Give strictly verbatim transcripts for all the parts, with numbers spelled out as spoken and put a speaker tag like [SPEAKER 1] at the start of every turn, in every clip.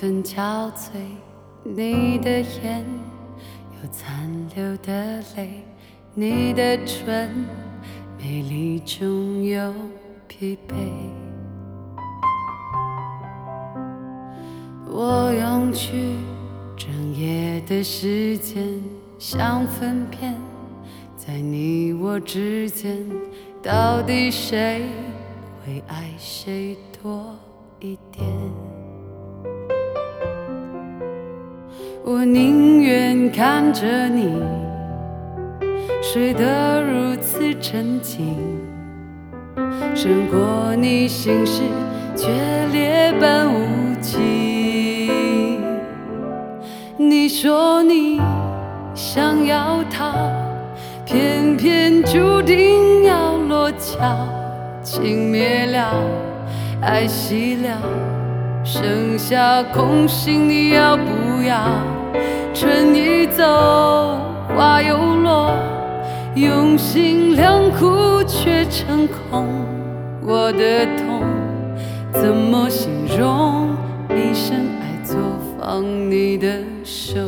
[SPEAKER 1] 顿憔悴，你的眼有残留的泪，你的唇美丽中有疲惫。我用去整夜的时间，想分辨在你我之间，到底谁会爱谁多一点。我宁愿看着你睡得如此沉静，胜过你心事决裂般无情。你说你想要逃，偏偏注定要落脚，情灭了，爱熄了，剩下空心，你要不要？春已走，花又落，用心良苦却成空。我的痛怎么形容？一生爱作放你的手。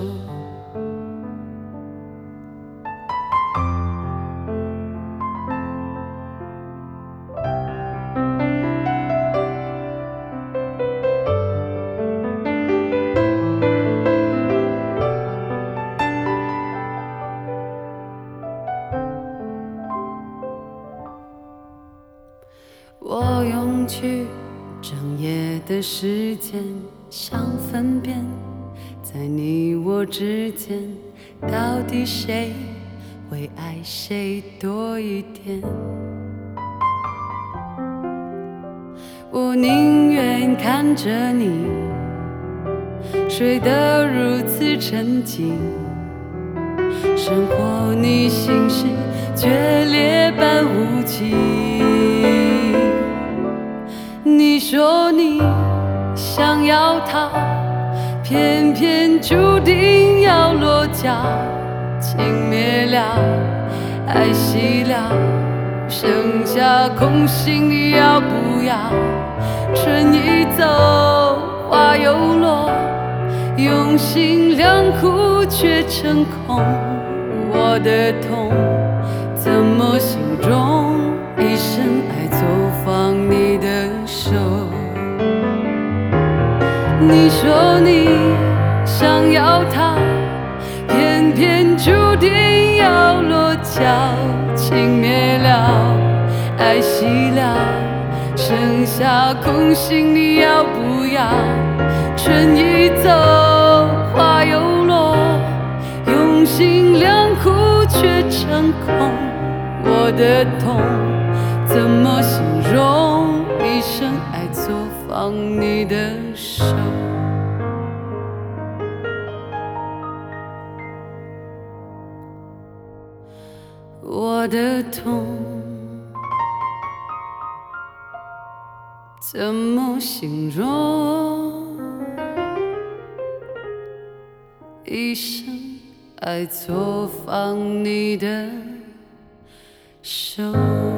[SPEAKER 1] 我用去整夜的时间，想分辨在你我之间，到底谁会爱谁多一点。我宁愿看着你睡得如此沉静，胜过你心事决裂般无情。你说你想要逃，偏偏注定要落脚，情灭了，爱熄了，剩下空心，你要不要？春已走，花又落，用心良苦却成空。我的痛怎么形容？一生爱作放你的手。你说你想要逃，偏偏注定要落脚，情灭了，爱熄了，剩下空心，你要不要？春已走，花又落，用心良苦却成空。我的痛怎么形容？一生爱作放你的手。我的痛怎么形容？一生爱作放你的手。